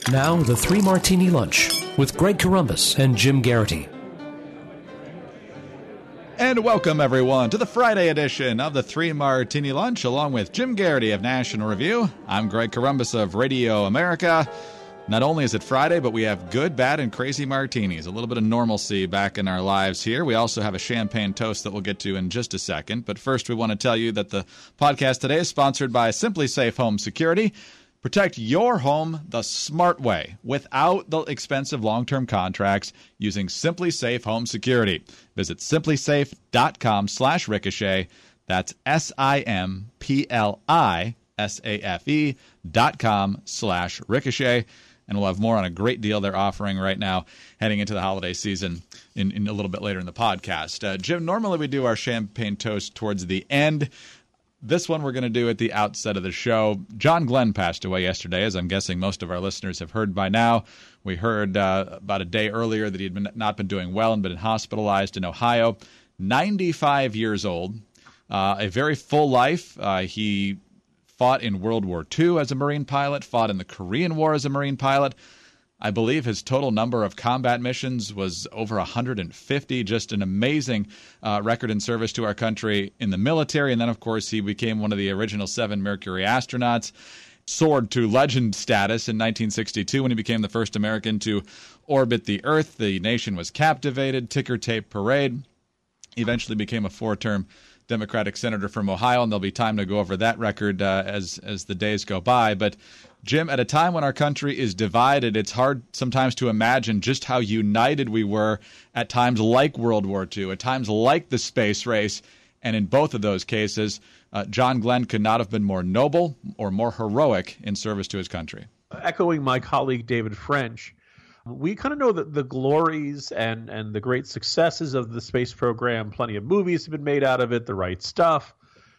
Now, the Three Martini Lunch with Greg Corombos and Jim Garrity. And welcome, everyone, to the Friday edition of the Three Martini Lunch, along with Jim Garrity of National Review. I'm Greg Corombos of Radio America. Not only is it Friday, but we have good, bad, and crazy martinis. A little bit of normalcy back in our lives here. We also have a champagne toast that we'll get to in just a second. But first, we want to tell you that the podcast today is sponsored by Simply Safe Home Security. Protect your home the smart way without the expensive long-term contracts using Simply Safe Home Security. Visit simplysafe.com/ricochet. That's simplysafe.com/ricochet. And we'll have more on a great deal they're offering right now heading into the holiday season in a little bit later in the podcast. Jim, normally we do our champagne toast towards the end. This one we're going to do at the outset of the show. John Glenn passed away yesterday, as I'm guessing most of our listeners have heard by now. We heard about a day earlier that he had not been doing well and been hospitalized in Ohio. 95 years old, a very full life. He fought in World War II as a Marine pilot, fought in the Korean War as a Marine pilot. I believe his total number of combat missions was over 150, just an amazing record in service to our country in the military. And then, of course, he became one of the original 7 Mercury astronauts, soared to legend status in 1962 when he became the first American to orbit the Earth. The nation was captivated, ticker tape parade. He eventually became a 4-term Democratic senator from Ohio, and there'll be time to go over that record as the days go by. But Jim, at a time when our country is divided, it's hard sometimes to imagine just how united we were at times like World War II, at times like the space race. And in both of those cases, John Glenn could not have been more noble or more heroic in service to his country. Echoing my colleague David French, we kind of know that the glories and the great successes of the space program, plenty of movies have been made out of it, The Right Stuff.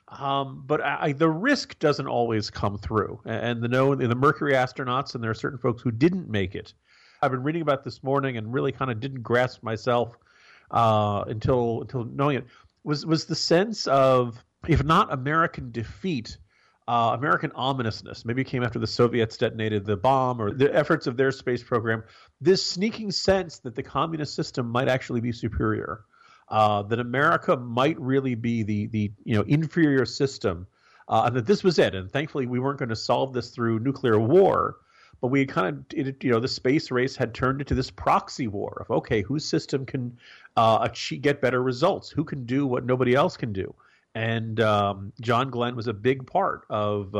But the risk doesn't always come through. And the Mercury astronauts, and there are certain folks who didn't make it. I've been reading about this morning and really kind of didn't grasp myself until knowing it, was the sense of, if not American defeat, American ominousness. Maybe it came after the Soviets detonated the bomb or the efforts of their space program. This sneaking sense that the communist system might actually be superior. That America might really be the inferior system, and that this was it. And thankfully, we weren't going to solve this through nuclear war, but we kind of, the space race had turned into this proxy war of, okay, whose system can get better results? Who can do what nobody else can do? And John Glenn was a big part of,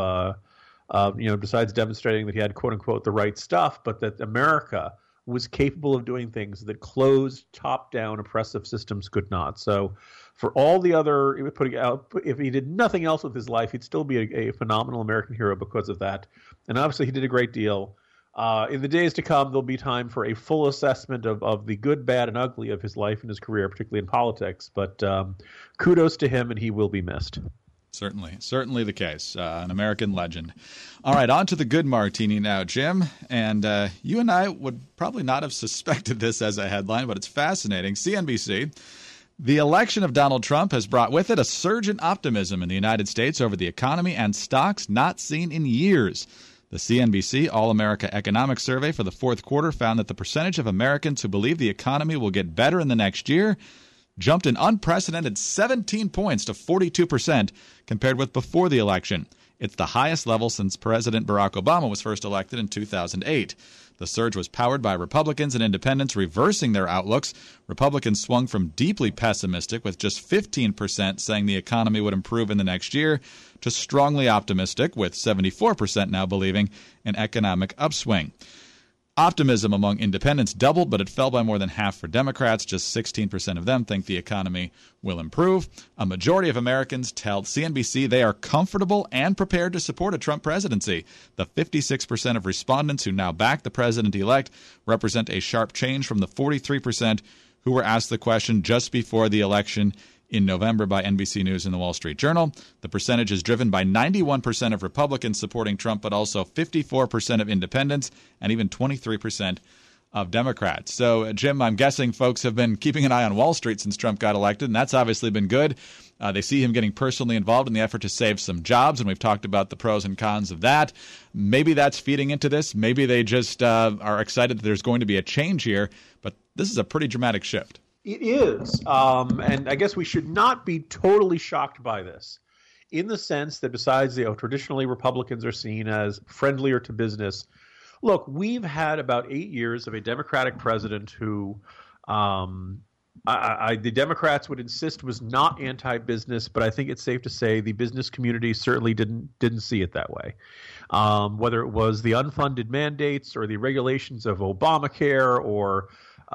besides demonstrating that he had, quote unquote, the right stuff, but that America was capable of doing things that closed, top-down oppressive systems could not. So for all the other, if he did nothing else with his life, he'd still be a phenomenal American hero because of that. And obviously he did a great deal. In the days to come, there'll be time for a full assessment of the good, bad, and ugly of his life and his career, particularly in politics. But kudos to him, and he will be missed. Certainly the case. An American legend. All right, on to the good martini now, Jim. And you and I would probably not have suspected this as a headline, but it's fascinating. CNBC, the election of Donald Trump has brought with it a surge in optimism in the United States over the economy and stocks not seen in years. The CNBC All-America Economic Survey for the fourth quarter found that the percentage of Americans who believe the economy will get better in the next year jumped an unprecedented 17 points to 42% compared with before the election. It's the highest level since President Barack Obama was first elected in 2008. The surge was powered by Republicans and independents reversing their outlooks. Republicans swung from deeply pessimistic, with just 15% saying the economy would improve in the next year, to strongly optimistic, with 74% now believing an economic upswing. Optimism among independents doubled, but it fell by more than half for Democrats. Just 16% of them think the economy will improve. A majority of Americans tell CNBC they are comfortable and prepared to support a Trump presidency. The 56% of respondents who now back the president-elect represent a sharp change from the 43% who were asked the question just before the election in November by NBC News and the Wall Street Journal. The percentage is driven by 91% of Republicans supporting Trump, but also 54% of independents and even 23% of Democrats. So, Jim, I'm guessing folks have been keeping an eye on Wall Street since Trump got elected, and that's obviously been good. They see him getting personally involved in the effort to save some jobs, and we've talked about the pros and cons of that. Maybe that's feeding into this. Maybe they just are excited that there's going to be a change here, but this is a pretty dramatic shift. It is, and I guess we should not be totally shocked by this, in the sense that besides, traditionally Republicans are seen as friendlier to business. Look, we've had about 8 years of a Democratic president who the Democrats would insist was not anti-business, but I think it's safe to say the business community certainly didn't see it that way. Whether it was the unfunded mandates or the regulations of Obamacare or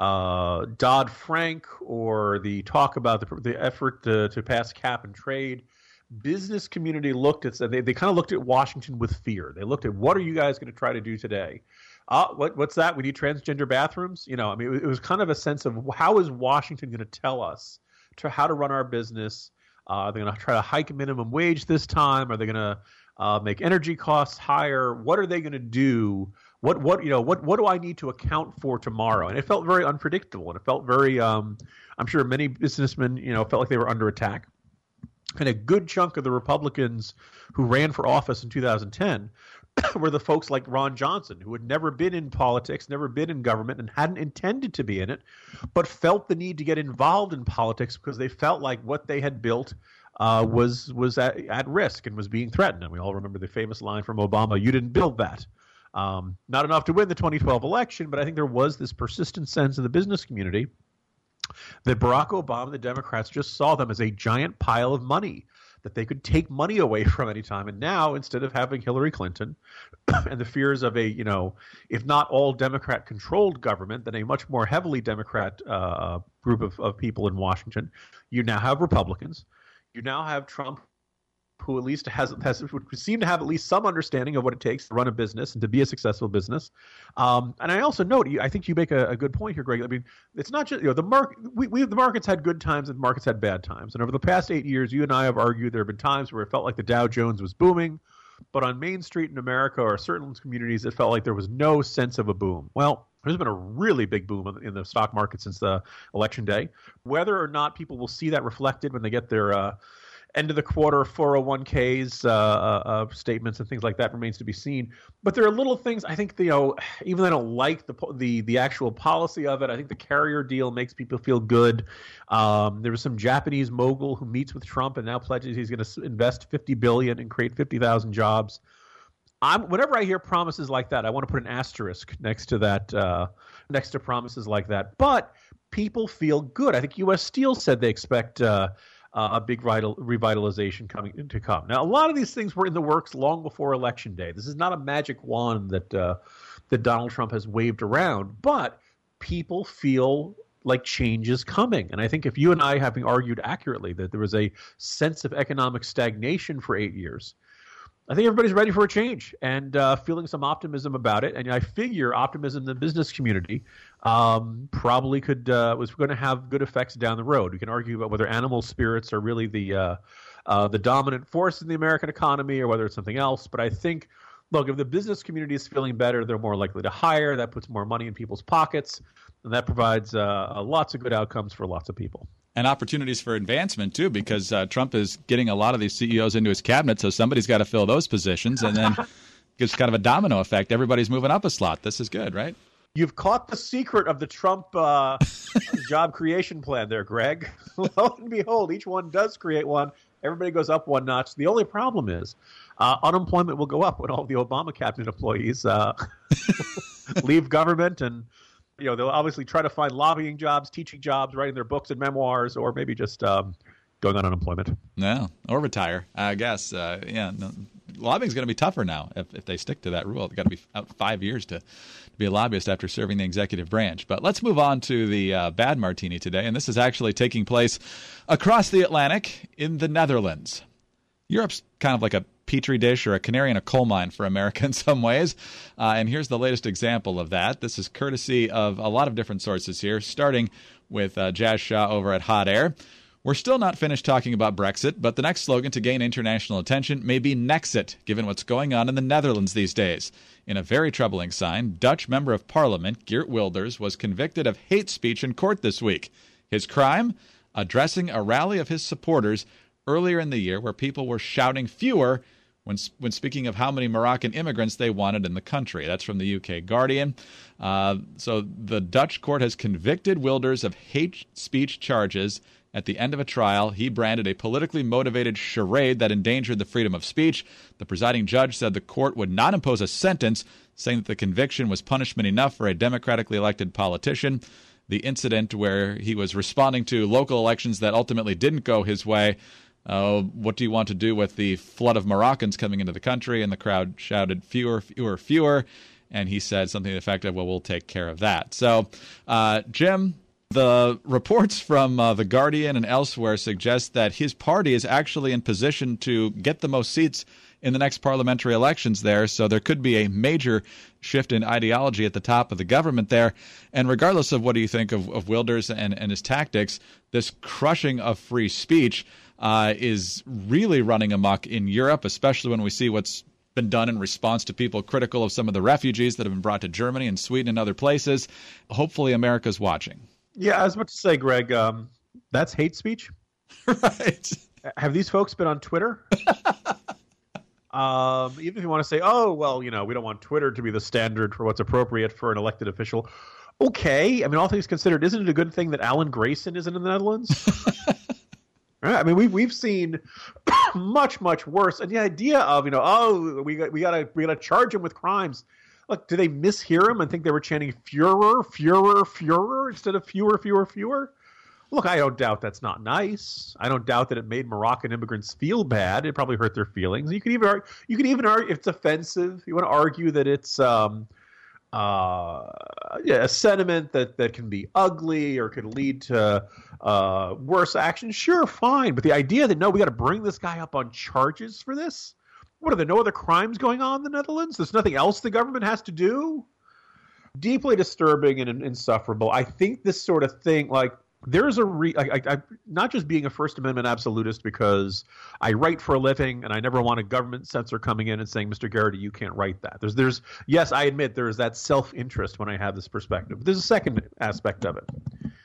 Dodd-Frank or the talk about the effort to pass cap and trade, business community looked at they kind of looked at Washington with fear. They looked at, what are you guys going to try to do today? What's that? We need transgender bathrooms? It was kind of a sense of, how is Washington going to tell us how to run our business? Are they going to try to hike minimum wage this time? Are they going to make energy costs higher? What are they going to do? What do I need to account for tomorrow? And it felt very unpredictable, and it felt very I'm sure many businessmen felt like they were under attack. And a good chunk of the Republicans who ran for office in 2010 were the folks like Ron Johnson, who had never been in politics, never been in government, and hadn't intended to be in it, but felt the need to get involved in politics because they felt like what they had built was at risk and was being threatened. And we all remember the famous line from Obama, "You didn't build that." Not enough to win the 2012 election, but I think there was this persistent sense in the business community that Barack Obama and the Democrats just saw them as a giant pile of money that they could take money away from any time. And now, instead of having Hillary Clinton and the fears of a, if not all Democrat-controlled government, then a much more heavily Democrat group of people in Washington, you now have Republicans. You now have Trump, who at least would seem to have at least some understanding of what it takes to run a business and to be a successful business. And I also note, I think you make a good point here, Greg. I mean, it's not just the market. The markets had good times and the markets had bad times. And over the past 8 years, you and I have argued there have been times where it felt like the Dow Jones was booming, but on Main Street in America or certain communities, it felt like there was no sense of a boom. Well, there's been a really big boom in the stock market since the election day. Whether or not people will see that reflected when they get their end of the quarter 401ks statements and things like that remains to be seen. But there are little things. I think even though I don't like the actual policy of it, I think the carrier deal makes people feel good. There was some Japanese mogul who meets with Trump and now pledges he's going to invest $50 billion and create 50,000 jobs. Whenever I hear promises like that, I want to put an asterisk next to that, next to promises like that. But people feel good. I think U.S. Steel said they expect a big revitalization coming to come. Now, a lot of these things were in the works long before Election Day. This is not a magic wand that Donald Trump has waved around, but people feel like change is coming. And I think if you and I, having argued accurately that there was a sense of economic stagnation for 8 years, I think everybody's ready for a change and feeling some optimism about it. And I figure optimism in the business community probably was going to have good effects down the road. We can argue about whether animal spirits are really the dominant force in the American economy or whether it's something else. But I think, look, if the business community is feeling better, they're more likely to hire. That puts more money in people's pockets, and that provides lots of good outcomes for lots of people. And opportunities for advancement, too, because Trump is getting a lot of these CEOs into his cabinet, so somebody's got to fill those positions, and then it's kind of a domino effect. Everybody's moving up a slot. This is good, right? You've caught the secret of the Trump job creation plan there, Greg. Lo and behold, each one does create one. Everybody goes up one notch. The only problem is unemployment will go up when all the Obama cabinet employees leave government, and they'll obviously try to find lobbying jobs, teaching jobs, writing their books and memoirs, or maybe just going on unemployment. No, or retire, I guess. Lobbying is going to be tougher now if they stick to that rule. They've got to be out 5 years to be a lobbyist after serving the executive branch. But let's move on to the bad martini today, and this is actually taking place across the Atlantic in the Netherlands. Europe's kind of like a petri dish or a canary in a coal mine for America in some ways. And here's the latest example of that. This is courtesy of a lot of different sources here, starting with Jazz Shaw over at Hot Air, We're still not finished talking about Brexit, but the next slogan to gain international attention may be Nexit, given what's going on in the Netherlands these days. In a very troubling sign, Dutch Member of Parliament Geert Wilders was convicted of hate speech in court this week. His crime? Addressing a rally of his supporters earlier in the year where people were shouting fewer when speaking of how many Moroccan immigrants they wanted in the country. That's from the UK Guardian. So the Dutch court has convicted Wilders of hate speech charges. At the end of a trial, he branded a politically motivated charade that endangered the freedom of speech. The presiding judge said the court would not impose a sentence, saying that the conviction was punishment enough for a democratically elected politician. The incident where he was responding to local elections that ultimately didn't go his way. What do you want to do with the flood of Moroccans coming into the country? And the crowd shouted, fewer, fewer, fewer. And he said something to the effect of, well, we'll take care of that. So, Jim, the reports from The Guardian and elsewhere suggest that his party is actually in position to get the most seats in the next parliamentary elections there. So there could be a major shift in ideology at the top of the government there. And regardless of what do you think of Wilders and his tactics, this crushing of free speech is really running amok in Europe, especially when we see what's been done in response to people critical of some of the refugees that have been brought to Germany and Sweden and other places. Hopefully America's watching. Yeah, I was about to say, Greg, that's hate speech. Right. Have these folks been on Twitter? Even if you want to say, oh, well, we don't want Twitter to be the standard for what's appropriate for an elected official. Okay. I mean, all things considered, isn't it a good thing that Alan Grayson isn't in the Netherlands? Right? I mean, we've seen much, much worse. And the idea of, we gotta charge him with crimes. Look, do they mishear him and think they were chanting Führer, Führer, Führer instead of fewer, fewer, fewer? Look, I don't doubt that's not nice. I don't doubt that it made Moroccan immigrants feel bad. It probably hurt their feelings. You could even argue if it's offensive. You want to argue that it's a sentiment that can be ugly or could lead to worse action. Sure, fine. But the idea that, no, we got to bring this guy up on charges for this? What, are there no other crimes going on in the Netherlands? There's nothing else the government has to do? Deeply disturbing and insufferable. I think this sort of thing, like, there's I'm not just being a First Amendment absolutist because I write for a living and I never want a government censor coming in and saying, Mr. Garrity, you can't write that. Yes, I admit there is that self-interest when I have this perspective. But there's a second aspect of it.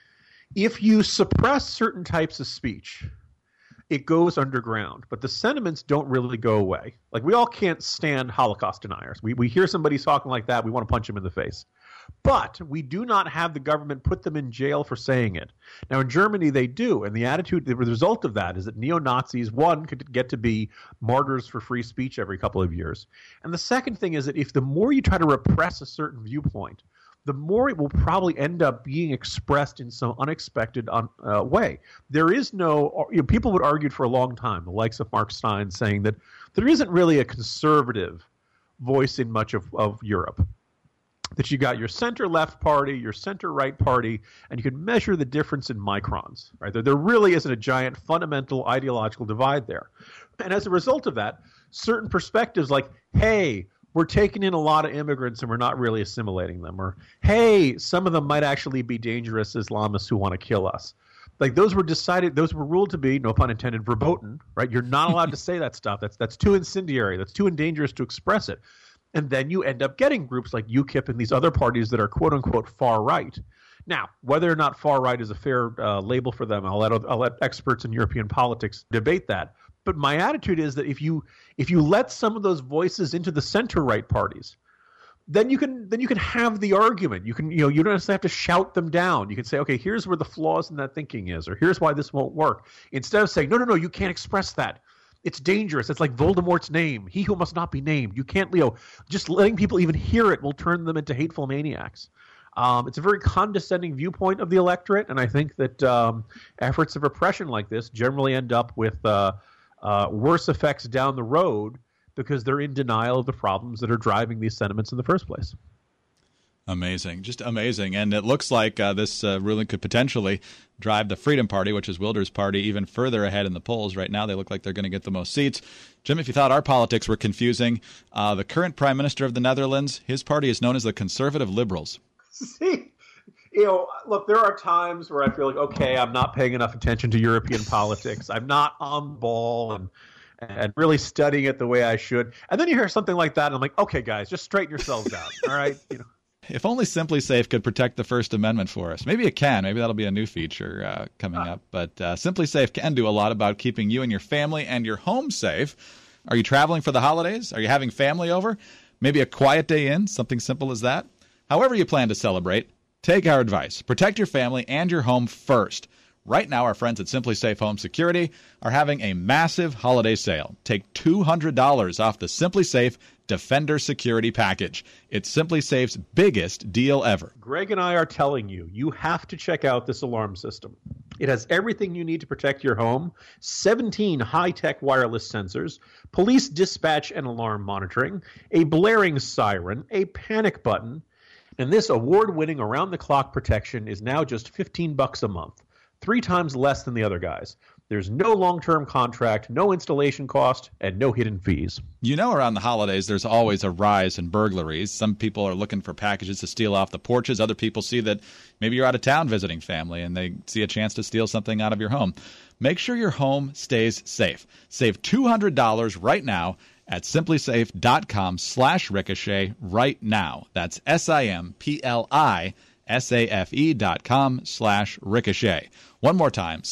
If you suppress certain types of speech, it goes underground, but the sentiments don't really go away. Like, we all can't stand Holocaust deniers. We hear somebody talking like that, we want to punch them in the face. But we do not have the government put them in jail for saying it. Now, in Germany, they do. And the result of that is that neo-Nazis, one, could get to be martyrs for free speech every couple of years. And the second thing is that if the more you try to repress a certain viewpoint, the more it will probably end up being expressed in some unexpected way. There is no people would argue for a long time, the likes of Mark Stein, saying that there isn't really a conservative voice in much of Europe. That you got your center-left party, your center-right party, and you can measure the difference in microns. Right? There really isn't a giant fundamental ideological divide there. And as a result of that, certain perspectives like, hey, we're taking in a lot of immigrants and we're not really assimilating them. Or, hey, some of them might actually be dangerous Islamists who want to kill us. Like, those were ruled to be, no pun intended, verboten. Right? You're not allowed to say that stuff. That's too incendiary. That's too dangerous to express it. And then you end up getting groups like UKIP and these other parties that are quote-unquote far-right. Now, whether or not far-right is a fair label for them, I'll let experts in European politics debate that. But my attitude is that if you let some of those voices into the center-right parties, then you can have the argument. You don't necessarily have to shout them down. You can say, okay, here's where the flaws in that thinking is, or here's why this won't work. Instead of saying, no, you can't express that. It's dangerous. It's like Voldemort's name. He who must not be named. You can't, just letting people even hear it will turn them into hateful maniacs. It's a very condescending viewpoint of the electorate, and I think that efforts of repression like this generally end up with worse effects down the road because they're in denial of the problems that are driving these sentiments in the first place. Amazing. Just amazing. And it looks like this ruling could potentially drive the Freedom Party, which is Wilders' party, even further ahead in the polls. Right now, they look like they're going to get the most seats. Jim, if you thought our politics were confusing, the current prime minister of the Netherlands, his party is known as the Conservative Liberals. See, look, there are times where I feel like, okay, I'm not paying enough attention to European politics. I'm not on the ball and really studying it the way I should. And then you hear something like that, and I'm like, okay, guys, just straighten yourselves out, all right? If only Simply Safe could protect the First Amendment for us. Maybe it can. Maybe that'll be a new feature coming up. But Simply Safe can do a lot about keeping you and your family and your home safe. Are you traveling for the holidays? Are you having family over? Maybe a quiet day in, something simple as that. However you plan to celebrate, take our advice. Protect your family and your home first. Right now, our friends at Simply Safe Home Security are having a massive holiday sale. Take $200 off the Simply Safe Defender Security Package. It's Simply Safe's biggest deal ever. Greg and I are telling you, you have to check out this alarm system. It has everything you need to protect your home, 17 high-tech wireless sensors, police dispatch and alarm monitoring, a blaring siren, a panic button, and this award-winning around-the-clock protection is now just $15 a month, 3 times less than the other guys. There's no long-term contract, no installation cost, and no hidden fees. Around the holidays, there's always a rise in burglaries. Some people are looking for packages to steal off the porches. Other people see that maybe you're out of town visiting family, and they see a chance to steal something out of your home. Make sure your home stays safe. Save $200 right now at simplysafe.com/ricochet right now. That's SIMPLISAFE.com/ricochet. One more time,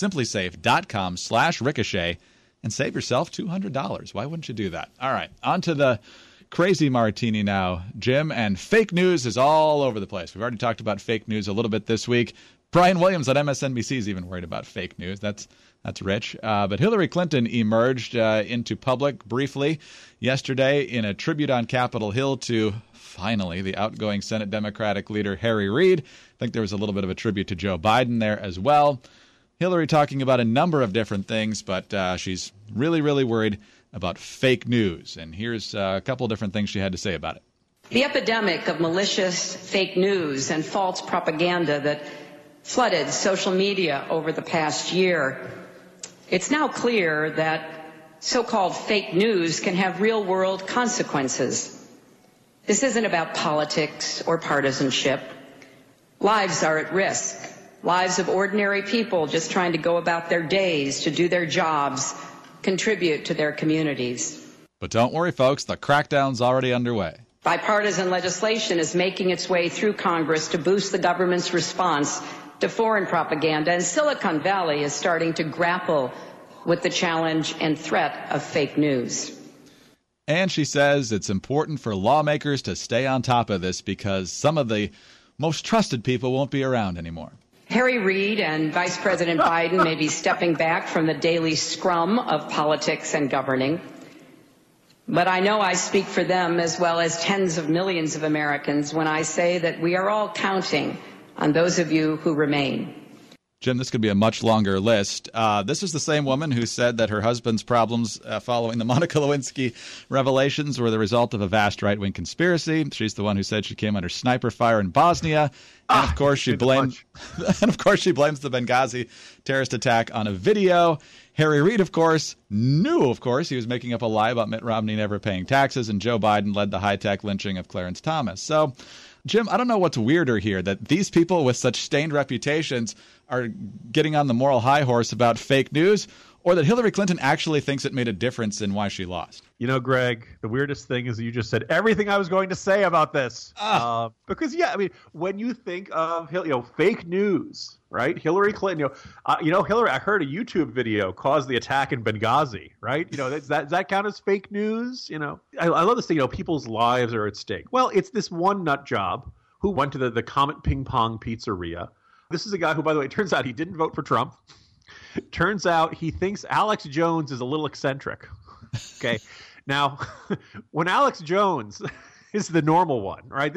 simplysafe.com/ricochet, and save yourself $200. Why wouldn't you do that? All right, on to the crazy martini now, Jim, and fake news is all over the place. We've already talked about fake news a little bit this week. Brian Williams at MSNBC is even worried about fake news. That's rich. But Hillary Clinton emerged into public briefly yesterday in a tribute on Capitol Hill to, finally, the outgoing Senate Democratic leader Harry Reid. I think there was a little bit of a tribute to Joe Biden there as well. Hillary talking about a number of different things, but she's really, really worried about fake news. And here's a couple of different things she had to say about it. The epidemic of malicious fake news and false propaganda that flooded social media over the past year. It's now clear that so-called fake news can have real-world consequences. This isn't about politics or partisanship. Lives are at risk. Lives of ordinary people just trying to go about their days, to do their jobs, contribute to their communities. But don't worry, folks, the crackdown's already underway. Bipartisan legislation is making its way through Congress to boost the government's response to foreign propaganda, and Silicon Valley is starting to grapple with the challenge and threat of fake news. And she says it's important for lawmakers to stay on top of this because some of the most trusted people won't be around anymore. Harry Reid and Vice President Biden may be stepping back from the daily scrum of politics and governing, but I know I speak for them as well as tens of millions of Americans when I say that we are all counting on those of you who remain. Jim, this could be a much longer list. This is the same woman who said that her husband's problems following the Monica Lewinsky revelations were the result of a vast right-wing conspiracy. She's the one who said she came under sniper fire in Bosnia. And of course she blames the Benghazi terrorist attack on a video. Harry Reid, of course, knew, he was making up a lie about Mitt Romney never paying taxes, and Joe Biden led the high-tech lynching of Clarence Thomas. So, Jim, I don't know what's weirder here, that these people with such stained reputations are getting on the moral high horse about fake news, or that Hillary Clinton actually thinks it made a difference in why she lost. Greg, the weirdest thing is that you just said everything I was going to say about this. Because, when you think of fake news, right? Hillary Clinton, Hillary, I heard a YouTube video caused the attack in Benghazi, right? Does that count as fake news? I love this thing, people's lives are at stake. Well, it's this one nut job who went to the Comet Ping Pong Pizzeria. This is a guy who, by the way, it turns out he didn't vote for Trump. Turns out he thinks Alex Jones is a little eccentric. Okay. Now, when Alex Jones is the normal one, right?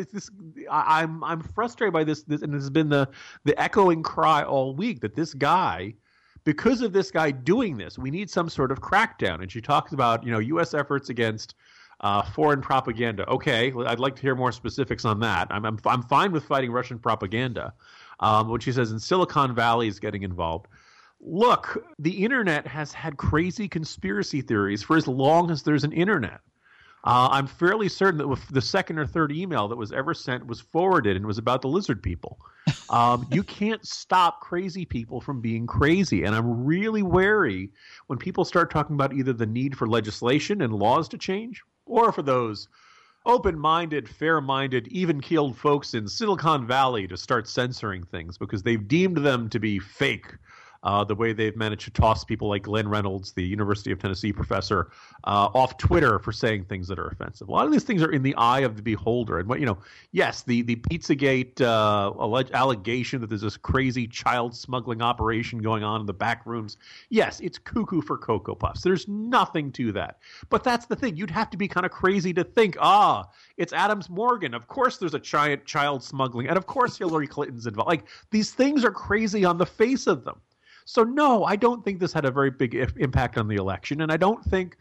I'm frustrated by this, and this has been the echoing cry all week that this guy, because of this guy doing this, we need some sort of crackdown. And she talks about, U.S. efforts against foreign propaganda. Okay, I'd like to hear more specifics on that. I'm fine with fighting Russian propaganda. What she says, in Silicon Valley is getting involved. Look, the internet has had crazy conspiracy theories for as long as there's an internet. I'm fairly certain that the second or third email that was ever sent was forwarded and was about the lizard people. You can't stop crazy people from being crazy. And I'm really wary when people start talking about either the need for legislation and laws to change, or for those open-minded, fair-minded, even-keeled folks in Silicon Valley to start censoring things because they've deemed them to be fake. The way they've managed to toss people like Glenn Reynolds, the University of Tennessee professor, off Twitter for saying things that are offensive. A lot of these things are in the eye of the beholder. And yes, the Pizzagate allegation that there's this crazy child smuggling operation going on in the back rooms. Yes, it's cuckoo for Cocoa Puffs. There's nothing to that. But that's the thing. You'd have to be kind of crazy to think, it's Adams Morgan. Of course there's a giant child smuggling. And of course Hillary Clinton's involved. Like, these things are crazy on the face of them. So, no, I don't think this had a very big impact on the election. And I don't think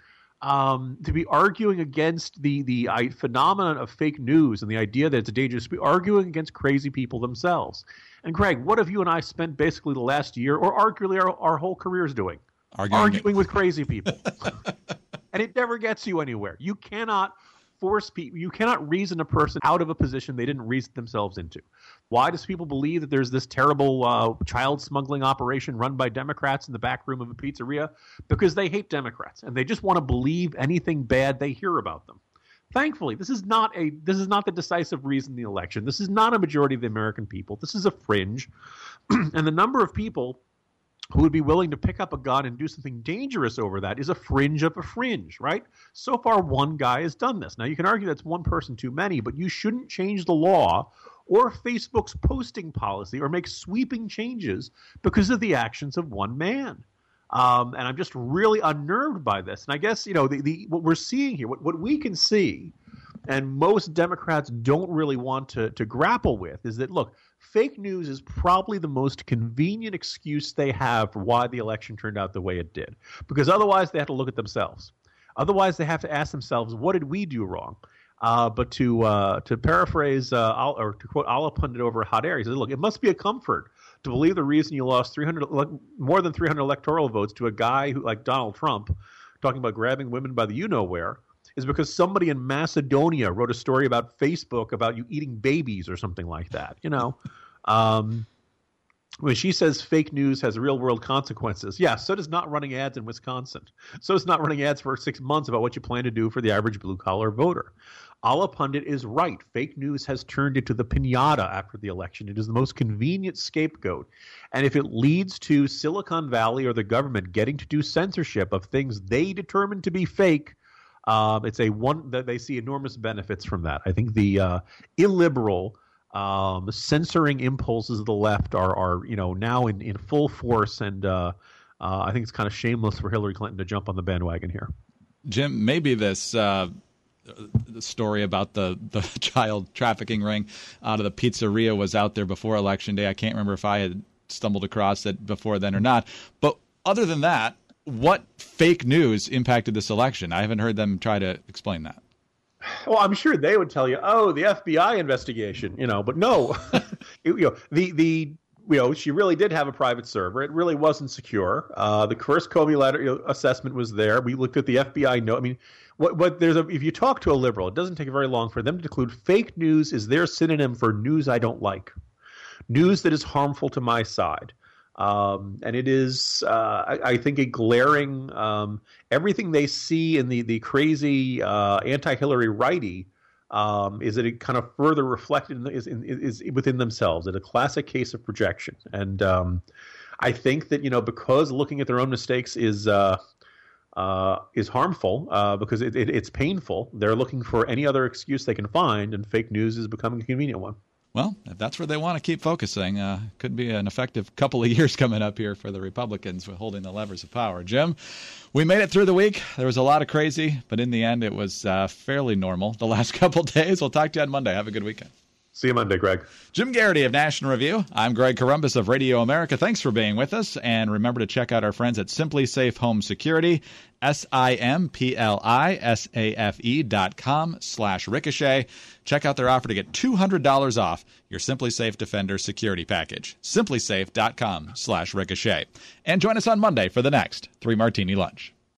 to be arguing against the phenomenon of fake news and the idea that it's dangerous to be arguing against crazy people themselves. And, Greg, what have you and I spent basically the last year or arguably our whole careers doing? Arguing with crazy people. And it never gets you anywhere. You cannot force people. You cannot reason a person out of a position they didn't reason themselves into. Why does people believe that there's this terrible child smuggling operation run by Democrats in the back room of a pizzeria? Because they hate Democrats and they just want to believe anything bad they hear about them. Thankfully, this is not the decisive reason in the election. This is not a majority of the American people. This is a fringe, and the number of people who would be willing to pick up a gun and do something dangerous over that is a fringe of a fringe, right? So far, one guy has done this. Now, you can argue that's one person too many, but you shouldn't change the law or Facebook's posting policy or make sweeping changes because of the actions of one man. And I'm just really unnerved by this. And I guess, what we're seeing here, what we can see, and most Democrats don't really want to grapple with, is that, look, fake news is probably the most convenient excuse they have for why the election turned out the way it did. Because otherwise they have to look at themselves. Otherwise they have to ask themselves, what did we do wrong? But to paraphrase or to quote Allah Pundit over Hot Air, he says, look, it must be a comfort to believe the reason you lost more than 300 electoral votes to a guy who, like Donald Trump, talking about grabbing women by the you-know-where, is because somebody in Macedonia wrote a story about Facebook about you eating babies or something like that. When she says fake news has real-world consequences, yeah, so does not running ads in Wisconsin. So does not running ads for 6 months about what you plan to do for the average blue-collar voter. Allah Pundit is right. Fake news has turned into the piñata after the election. It is the most convenient scapegoat. And if it leads to Silicon Valley or the government getting to do censorship of things they determine to be fake, it's that they see enormous benefits from that. I think the illiberal censoring impulses of the left are now in full force, and I think it's kind of shameless for Hillary Clinton to jump on the bandwagon here. Jim, maybe this the story about the child trafficking ring out of the pizzeria was out there before Election Day. I can't remember if I had stumbled across it before then or not. But other than that, what fake news impacted this election? I haven't heard them try to explain that. Well, I'm sure they would tell you, the FBI investigation, but no, she really did have a private server. It really wasn't secure. The first Comey letter assessment was there. We looked at the FBI note. I mean, if you talk to a liberal, it doesn't take very long for them to conclude fake news is their synonym for news I don't like, news that is harmful to my side. And it is, I think, a glaring everything they see in the crazy anti-Hillary righty is that it kind of further reflected is within themselves. It's a classic case of projection. And I think that because looking at their own mistakes is harmful because it's painful, they're looking for any other excuse they can find, and fake news is becoming a convenient one. Well, if that's where they want to keep focusing, could be an effective couple of years coming up here for the Republicans with holding the levers of power. Jim, we made it through the week. There was a lot of crazy, but in the end, it was fairly normal the last couple of days. We'll talk to you on Monday. Have a good weekend. See you Monday, Greg. Jim Garrity of National Review. I'm Greg Corombos of Radio America. Thanks for being with us. And remember to check out our friends at Simply Safe Home Security, SIMPLISAFE.com/ricochet. Check out their offer to get $200 off your Simply Safe Defender security package. SimplySafe.com/ricochet. And join us on Monday for the next 3 Martini Lunch.